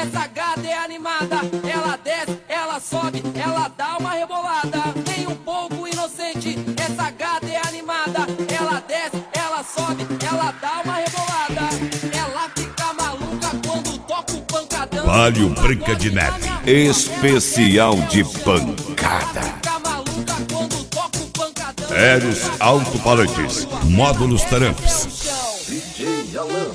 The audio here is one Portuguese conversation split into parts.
essa gata é animada. Ela desce, ela sobe, ela dá uma rebolada. Nem um pouco inocente, essa gata é animada. Ela desce, ela sobe, ela dá uma rebolada. Ela fica maluca quando toca o pancadão. Palio Branca de Neve, especial de pancada. Eros Alto-Falantes, módulos Taramps. DJ Alan.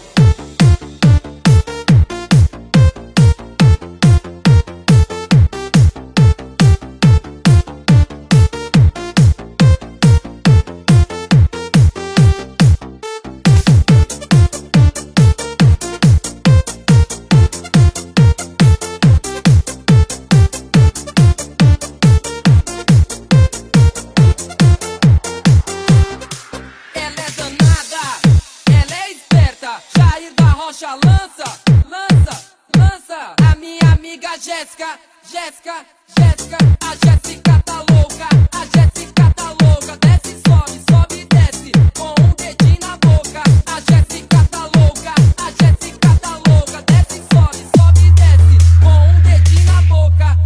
Lança a minha amiga Jéssica, a Jéssica tá louca, a Jéssica tá louca, desce, sobe, desce, com um dedinho na boca, a Jéssica tá louca, desce, sobe, desce, com um dedinho na boca.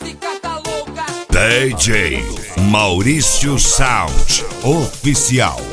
DJ Maurício Sound Oficial.